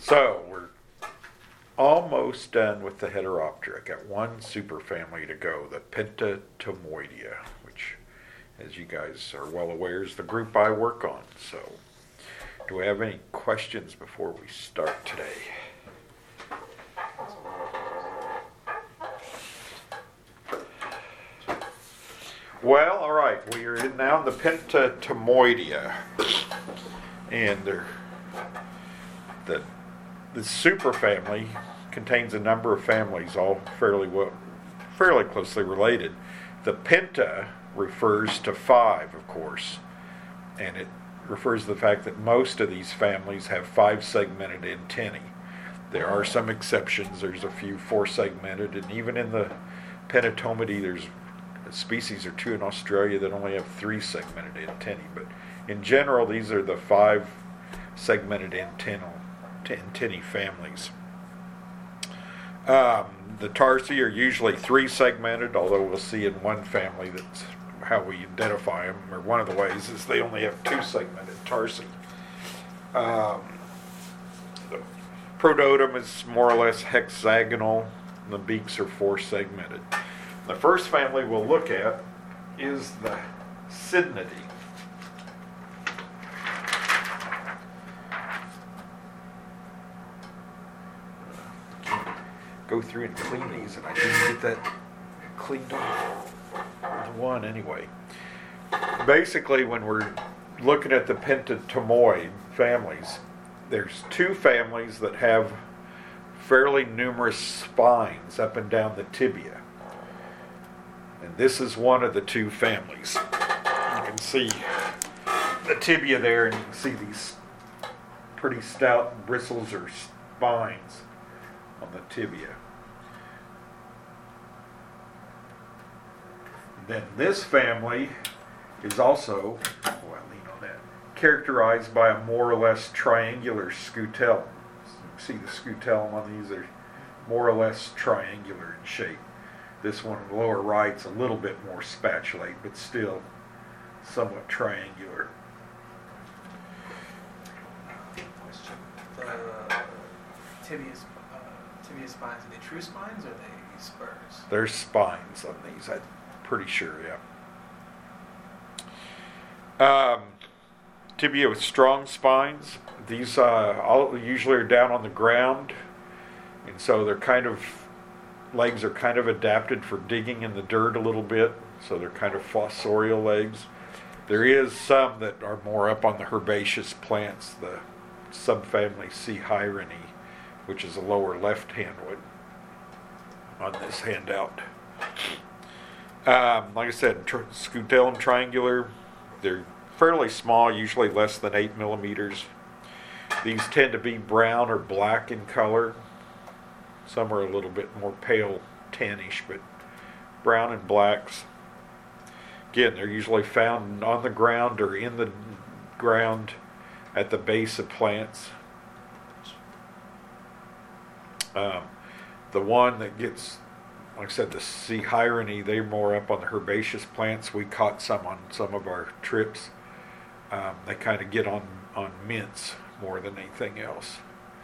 So we're almost done with the Heteroptera. I got one superfamily to go, the Pentatomoidea, which, as you guys are well aware, is the group I work on. So, do we have any questions before we start today? Well, all right, we are now in the Pentatomoidea, and the superfamily contains a number of families, all fairly closely related. The penta refers to 5, of course, and it refers to the fact that most of these families have 5-segmented antennae. There are some exceptions. There's a few 4-segmented, and even in the Pentatomidae, there's a species or 2 in Australia that only have 3-segmented antennae. But in general, these are the 5-segmented antennae families. The tarsi are usually 3-segmented, although we'll see in one family that's how we identify them, or one of the ways is they only have 2-segmented tarsi. The pronotum is more or less hexagonal, and the beaks are 4-segmented. The first family we'll look at is the Cydnidae. Go through and clean these, and I didn't get that cleaned off. The one anyway. Basically, when we're looking at the Pentatomoid families, there's 2 families that have fairly numerous spines up and down the tibia. And this is one of the 2 families. You can see the tibia there, and you can see these pretty stout bristles or spines on the tibia. Then this family is also, characterized by a more or less triangular scutellum. You see the scutellum on these are more or less triangular in shape. This one in the lower right's a little bit more spatulate, but still somewhat triangular. Question. The tibia spines, are they true spines or are they spurs? There's spines on these, I'm pretty sure, yeah. Tibia with strong spines. These all usually are down on the ground, and so legs are kind of adapted for digging in the dirt a little bit, so they're kind of fossorial legs. There is some that are more up on the herbaceous plants, the subfamily C. hyrene, which is a lower left-hand one on this handout. Like I said, scutellum triangular. They're fairly small, usually less than 8 millimeters. These tend to be brown or black in color. Some are a little bit more pale tannish, but brown and blacks. Again, they're usually found on the ground or in the ground at the base of plants. The one that gets, like I said, the C. hyrene, they're more up on the herbaceous plants. We caught some on some of our trips. They kind of get on mints more than anything else.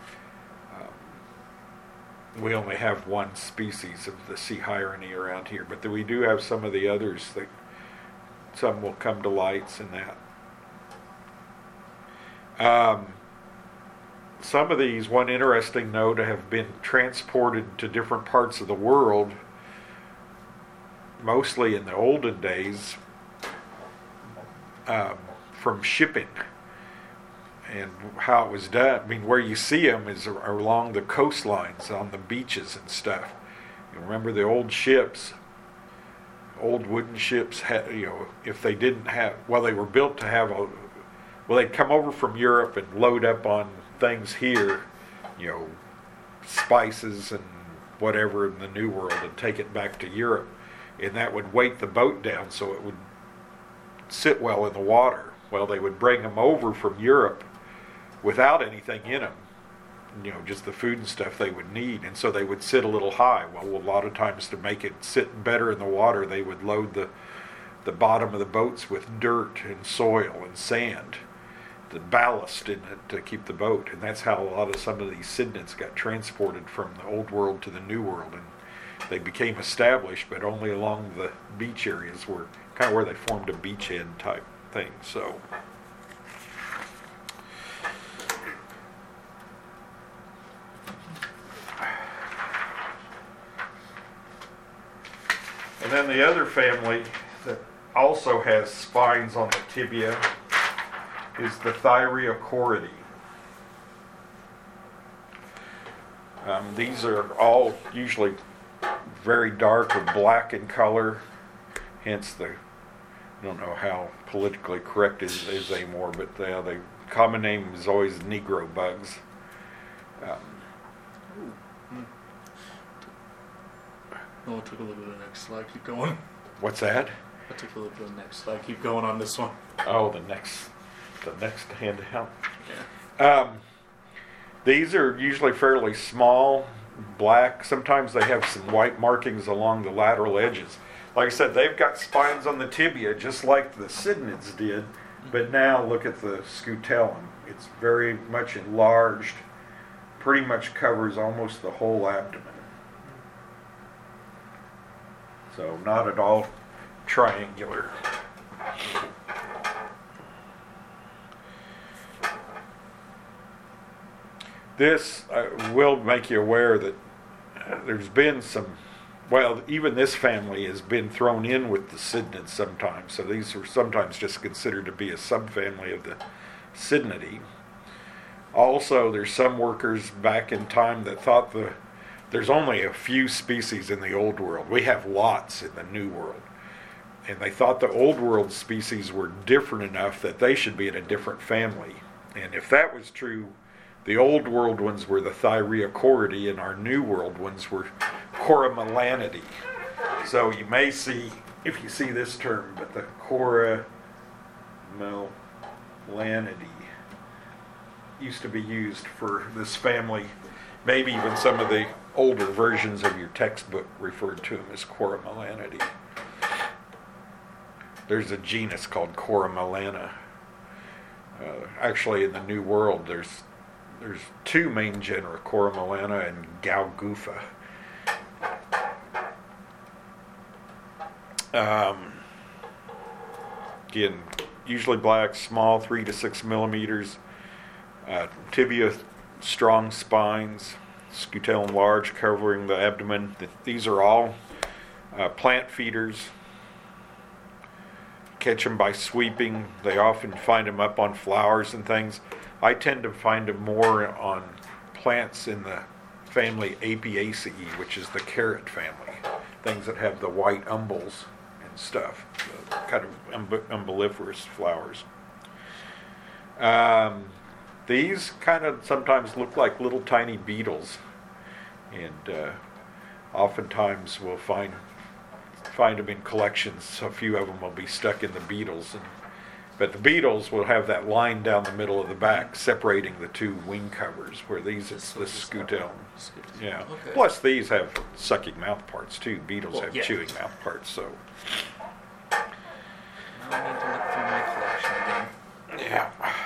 We only have one species of the C. hyrene around here, but we do have some of the others that some will come to lights and that. Some of these, one interesting note, have been transported to different parts of the world, mostly in the olden days, from shipping. And how it was done, I mean, where you see them is along the coastlines, on the beaches and stuff. You remember the old ships, old wooden ships, had, if they didn't have, they were built to have they'd come over from Europe and load up on things here, spices and whatever in the New World, and take it back to Europe. And that would weight the boat down so it would sit well in the water. Well, they would bring them over from Europe without anything in them, just the food and stuff they would need, and so they would sit a little high. Well, a lot of times to make it sit better in the water, they would load the bottom of the boats with dirt and soil and sand. the ballast in it to keep the boat, and that's how a lot of some of these cydnids got transported from the old world to the new world, and they became established, but only along the beach areas were kind of where they formed a beachhead type thing. So and then the other family that also has spines on the tibia is the Thyreochoridae. These are all usually very dark or black in color, hence I don't know how politically correct is anymore, but the common name is always Negro bugs. Oh, took a look at the next slide. Keep going. What's that? I took a look at the next slide. Keep going on this one. Oh, the next handout. Yeah. These are usually fairly small, black. Sometimes they have some white markings along the lateral edges. Like I said, they've got spines on the tibia just like the cydnids did, but now look at the scutellum. It's very much enlarged, pretty much covers almost the whole abdomen. So not at all triangular. This will make you aware that there's been some, well, even this family has been thrown in with the cydnids sometimes. So these are sometimes just considered to be a subfamily of the Cydnidae. Also, there's some workers back in time that thought there's only a few species in the Old World. We have lots in the New World. And they thought the Old World species were different enough that they should be in a different family. And if that was true, the Old World ones were the Thyreochoridae, and our New World ones were Coromelanidae. So you may see, if you see this term, but the Coromelanidae used to be used for this family. Maybe even some of the older versions of your textbook referred to them as Coromelanidae. There's a genus called Coromelana. Actually, in the New World, there's two main genera, Coromelana and Gaugufa. Again, usually black, small, 3 to 6 millimeters. Tibia, strong spines. Scutellum large, covering the abdomen. These are all plant feeders. Catch them by sweeping. They often find them up on flowers and things. I tend to find them more on plants in the family Apiaceae, which is the carrot family. Things that have the white umbels and stuff, the kind of umbelliferous flowers. These kind of sometimes look like little tiny beetles, and oftentimes we'll find them in collections. A few of them will be stuck in the beetles, but the beetles will have that line down the middle of the back separating the two wing covers, where these is the scutellum. Yeah. Okay. Plus these have sucking mouth parts too. Beetles have yeah. chewing mouth parts. So Now I need to look through my collection again. yeah.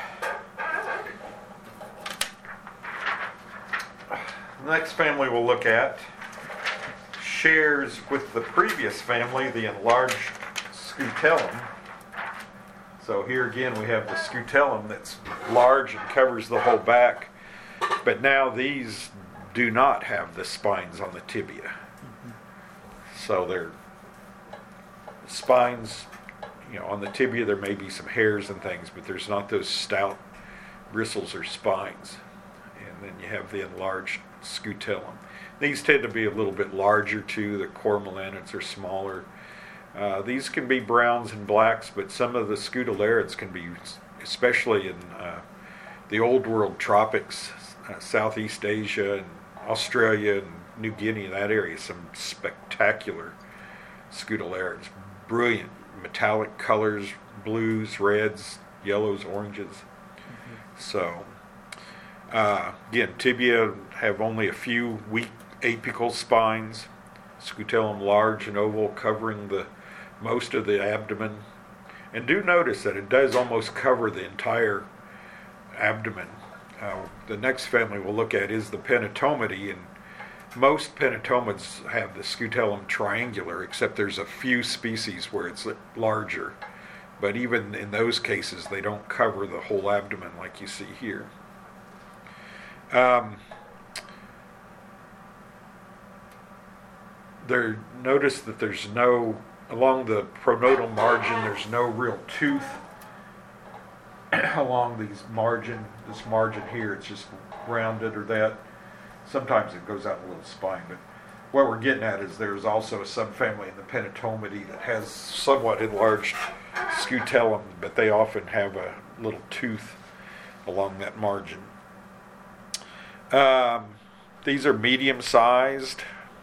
The next family we'll look at shares with the previous family the enlarged scutellum. So here again we have the scutellum that's large and covers the whole back, but now these do not have the spines on the tibia. Mm-hmm. So they're spines, on the tibia there may be some hairs and things, but there's not those stout bristles or spines. And then you have the enlarged scutellum. These tend to be a little bit larger too. The Coromelanids are smaller. These can be browns and blacks, but some of the scutellarids can be, especially in the Old World tropics, Southeast Asia and Australia and New Guinea, that area, some spectacular scutellarids. Brilliant metallic colors, blues, reds, yellows, oranges. Mm-hmm. So again, tibia have only a few weak apical spines. Scutellum large and oval, covering the most of the abdomen. And do notice that it does almost cover the entire abdomen. The next family we'll look at is the Pentatomida, and most Pentatomids have the scutellum triangular, except there's a few species where it's larger. But even in those cases, they don't cover the whole abdomen like you see here. Notice that there's no, along the pronotal margin, there's no real tooth along this margin here. It's just rounded or that. Sometimes it goes out a little spine, but what we're getting at is there's also a subfamily in the Pentatomida that has somewhat enlarged scutellum, but they often have a little tooth along that margin. These are medium-sized.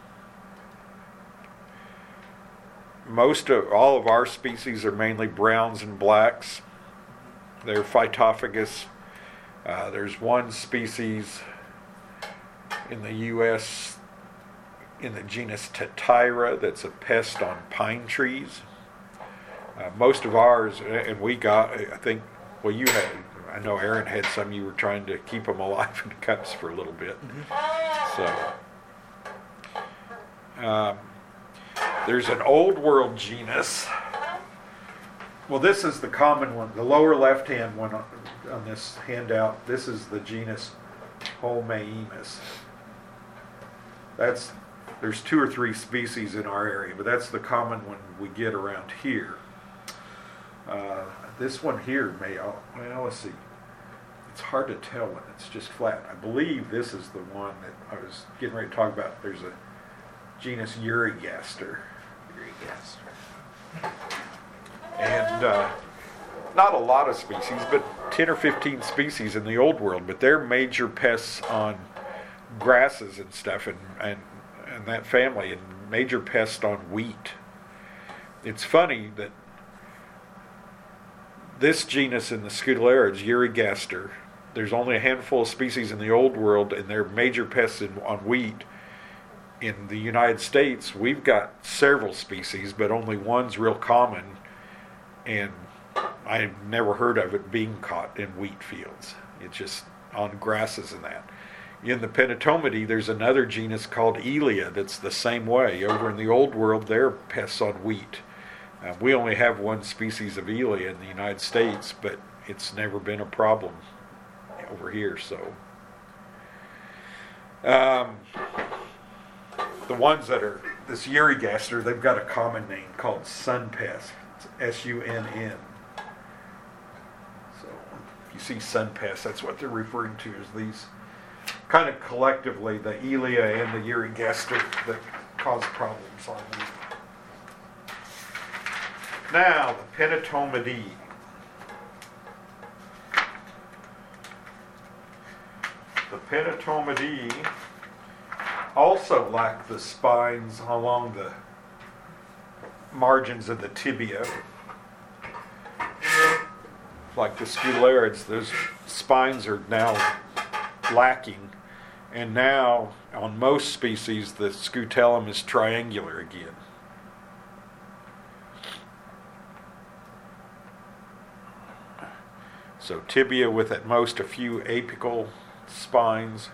All of our species are mainly browns and blacks. They're phytophagous. There's one species in the U.S. in the genus Tetyra that's a pest on pine trees. Most of ours, and we got, I think, well, you had, I know Aaron had some. You were trying to keep them alive in cups for a little bit. So, there's an old world genus. Well, this is the common one, the lower left-hand one on this handout. This is the genus Homaemus. There's 2 or 3 species in our area, but that's the common one we get around here. This one here let's see. It's hard to tell when it's just flat. I believe this is the one that I was getting ready to talk about. There's a genus Eurygaster. And not a lot of species, but 10 or 15 species in the old world, but they're major pests on grasses and stuff, and that family, and major pests on wheat. It's funny that this genus in the Scutellariids, Eurygaster, there's only a handful of species in the old world, and they're major pests on wheat. In the United States, we've got several species, but only one's real common, and I've never heard of it being caught in wheat fields. It's just on grasses and that. In the Pentatomida, there's another genus called Elia that's the same way. Over in the old world, they're pests on wheat. We only have one species of Elia in the United States, but it's never been a problem over here. So, the ones that are this Eurygaster, they've got a common name called sun pest. It's S-U-N-N. So if you see sun pest, that's what they're referring to as these kind of collectively, the Elia and the Eurygaster that cause problems on them. Now, the Pentatomida. The Pentatomida also lack the spines along the margins of the tibia. Like the Scutellariids, those spines are now lacking, and now on most species the scutellum is triangular again. So tibia with at most a few apical spines.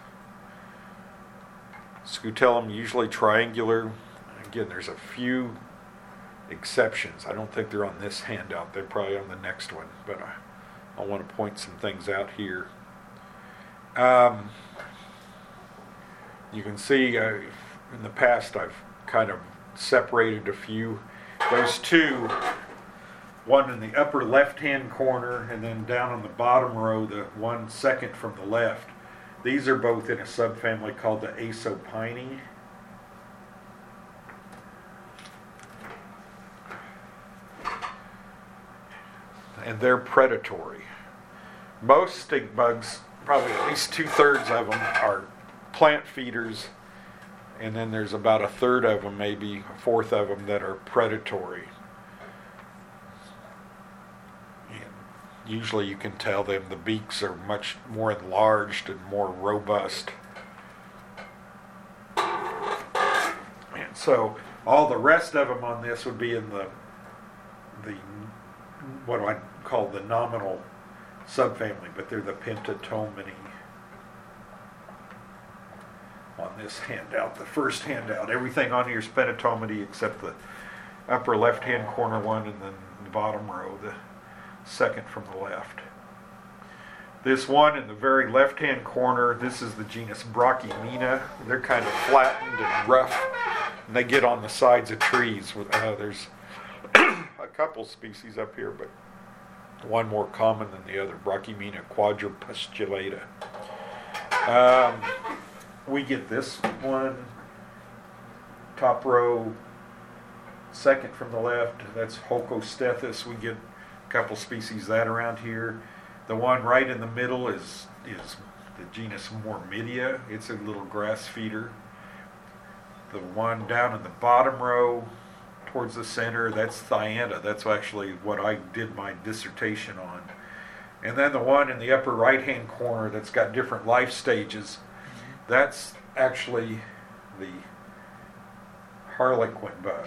Scutellum usually triangular. Again, there's a few exceptions. I don't think they're on this handout. They're probably on the next one, but I want to point some things out here. You can see in the past I've kind of separated a few. Those two, one in the upper left-hand corner and then down on the bottom row, the one second from the left. These are both in a subfamily called the Acopinae. And they're predatory. Most stink bugs, probably at least 2/3 of them, are plant feeders, and then there's about 1/3 of them, maybe 1/4 of them, that are predatory. And usually you can tell them the beaks are much more enlarged and more robust. And so all the rest of them on this would be in the what I call the nominal subfamily, but they're the Pentatomini on this handout, the first handout. Everything on here is Pentatomini except the upper left-hand corner one and then the bottom row, the second from the left. This one in the very left-hand corner, this is the genus Brachymena. They're kind of flattened and rough, and they get on the sides of trees. There's a couple species up here, but one more common than the other, Brachymena quadrupustulata. We get this one, top row, second from the left, that's Holcostethus. We get a couple species of that around here. The one right in the middle is the genus Mormidia. It's a little grass feeder. The one down in the bottom row towards the center, that's Thyanta. That's actually what I did my dissertation on. And then the one in the upper right-hand corner that's got different life stages, that's actually the harlequin bug,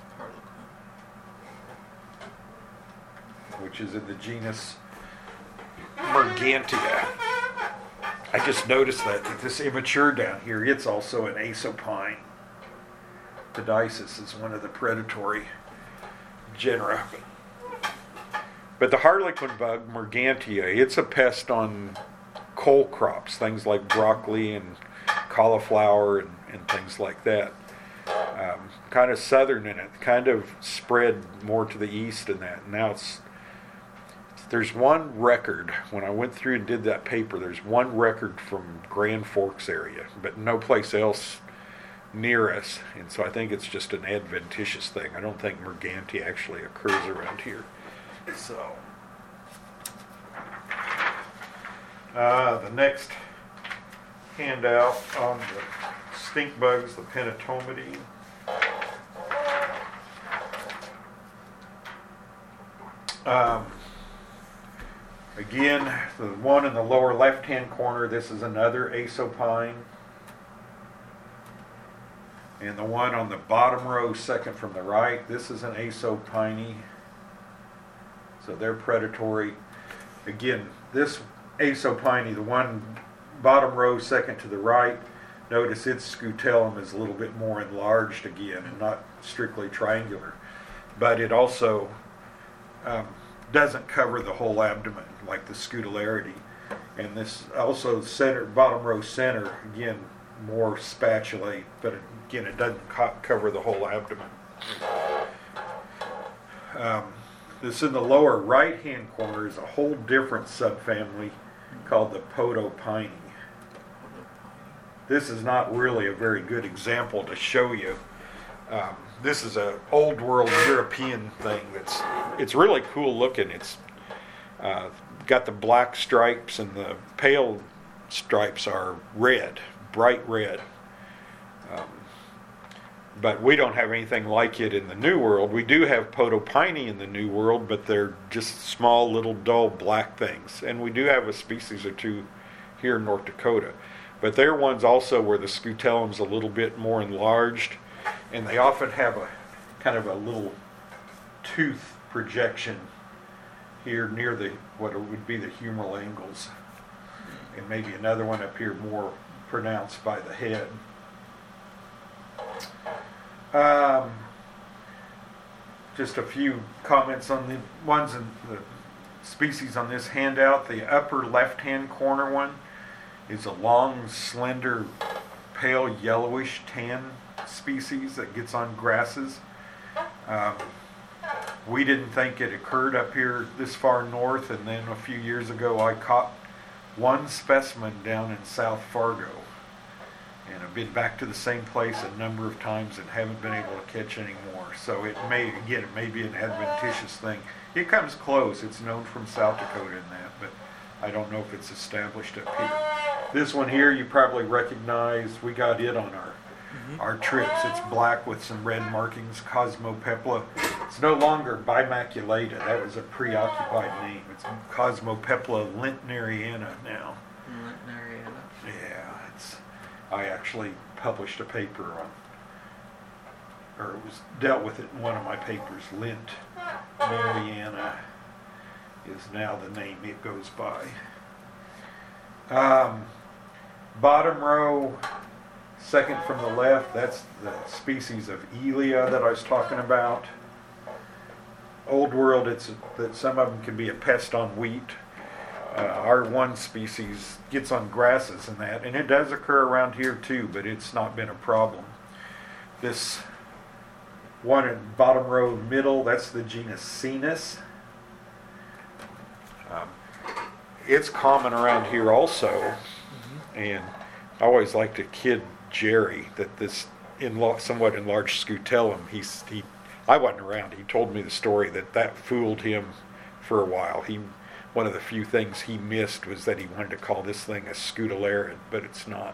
which is in the genus Mergantia. I just noticed that this immature down here, it's also an Asopine. Podicis is one of the predatory genera. But the harlequin bug, Mergantia, it's a pest on cole crops, things like broccoli and cauliflower and things like that. Kind of southern in it, kind of spread more to the east than that. Now there's one record, when I went through and did that paper, there's one record from Grand Forks area, but no place else near us. And so I think it's just an adventitious thing. I don't think Mergantia actually occurs around here. So, the next handout on the stink bugs, the Pentatomini. Again, the one in the lower left-hand corner, this is another Asopine. And the one on the bottom row, second from the right, this is an Asopine. So they're predatory. Again, this Asopine, the one bottom row, second to the right, notice its scutellum is a little bit more enlarged again, not strictly triangular. But it also doesn't cover the whole abdomen like the Scutellarity. And this also center, bottom row center, again, more spatulate, but again, it doesn't cover the whole abdomen. This in the lower right-hand corner is a whole different subfamily called the Podopini. This is not really a very good example to show you. This is a old world European thing it's really cool looking. It's got the black stripes, and the pale stripes are red, bright red. But we don't have anything like it in the New World. We do have Podopini in the New World, but they're just small, little, dull, black things. And we do have a species or two here in North Dakota. But they're ones also where the scutellum's a little bit more enlarged, and they often have a kind of a little tooth projection here near the what would be the humeral angles, and maybe another one up here more pronounced by the head. Just a few comments on the ones in the species on this handout. The upper left-hand corner one is a long, slender, pale yellowish tan species that gets on grasses. We didn't think it occurred up here this far north, and then a few years ago I caught one specimen down in South Fargo, and I've been back to the same place a number of times and haven't been able to catch any more. So it may be an adventitious thing. It comes close. It's known from South Dakota in that, but I don't know if it's established up here. This one here you probably recognize. We got it on our trips. It's black with some red markings, Cosmopepla. It's no longer bimaculata. That was a preoccupied name. It's Cosmopepla lintneriana now. Lintneriana. Yeah, I actually published a paper on, or it was dealt with it in one of my papers, Lintneriana. is now the name it goes by. Bottom row, second from the left, that's the species of Elia that I was talking about. Old World, it's that some of them can be a pest on wheat. Our one species gets on grasses and that, and it does occur around here too, but it's not been a problem. This one in bottom row middle, that's the genus Cenis. It's common around here also, and I always like to kid Jerry that this somewhat enlarged scutellum, I wasn't around, he told me the story that fooled him for a while. One of the few things he missed was that he wanted to call this thing a scutellarid, but it's not.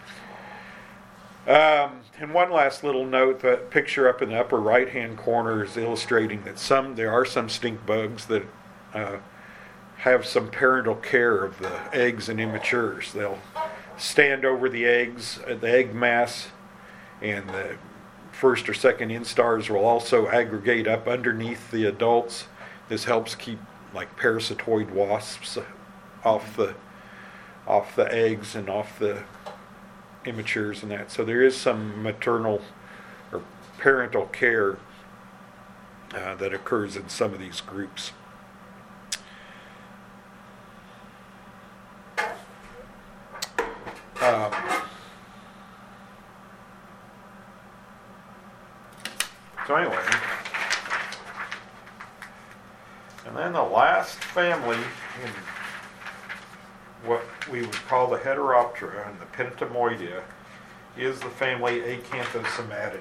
And one last little note, that picture up in the upper right hand corner is illustrating that there are some stink bugs that have some parental care of the eggs and immatures. They'll stand over the eggs, the egg mass, and the first or second instars will also aggregate up underneath the adults. This helps keep like parasitoid wasps off the eggs and off the immatures and that. So there is some maternal or parental care that occurs in some of these groups. So anyway, and then the last family in what we would call the Heteroptera and the Pentamoidia is the family Acanthosomatidae,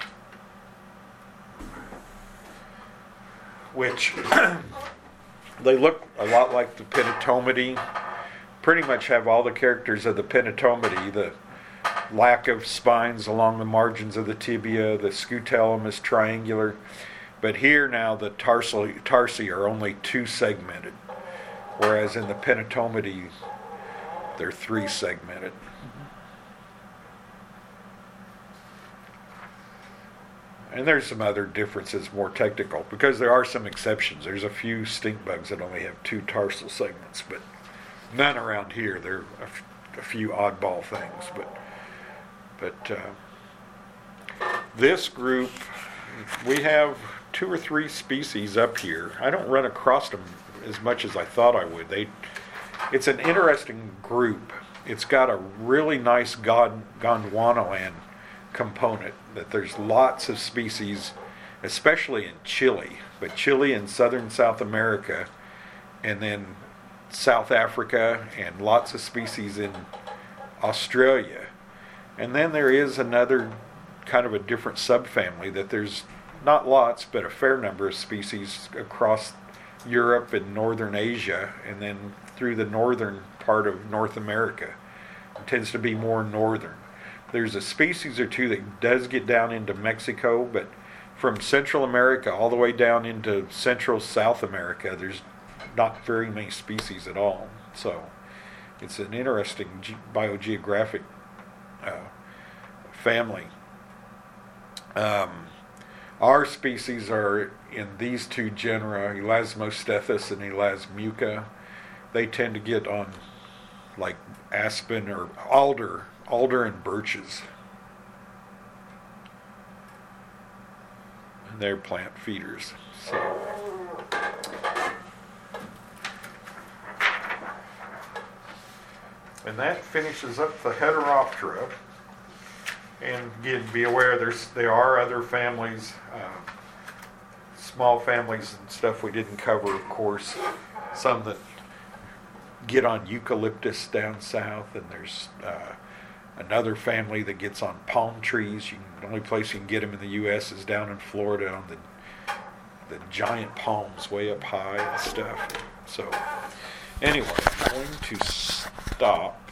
which they look a lot like the Penatomidae, pretty much have all the characters of the Penatomidae, the lack of spines along the margins of the tibia, the scutellum is triangular, but here now the tarsi are only two segmented, whereas in the Penatomidae they're three segmented. And there's some other differences, more technical, because there are some exceptions. There's a few stink bugs that only have two tarsal segments, but none around here. There are a few oddball things, but this group, we have 2 or 3 species up here. I don't run across them as much as I thought I would. It's an interesting group. It's got a really nice Gondwanaland component, that there's lots of species, especially in Chile, but Chile and southern South America, and then South Africa, and lots of species in Australia. And then there is another kind of a different subfamily that there's not lots, but a fair number of species across Europe and northern Asia, and then through the northern part of North America. It tends to be more northern. There's a species or two that does get down into Mexico, but from Central America all the way down into Central South America, there's not very many species at all. So it's an interesting biogeographic family. Our species are in these two genera, Elasmostethus and Elasmuca. They tend to get on like aspen or alder and birches. And they're plant feeders. So and that finishes up the Heteroptera. And again, be aware there are other families, small families and stuff we didn't cover, of course. Some that get on eucalyptus down south, and there's another family that gets on palm trees. The only place you can get them in the U.S. is down in Florida on the giant palms way up high and stuff. So anyway, I'm going to stop.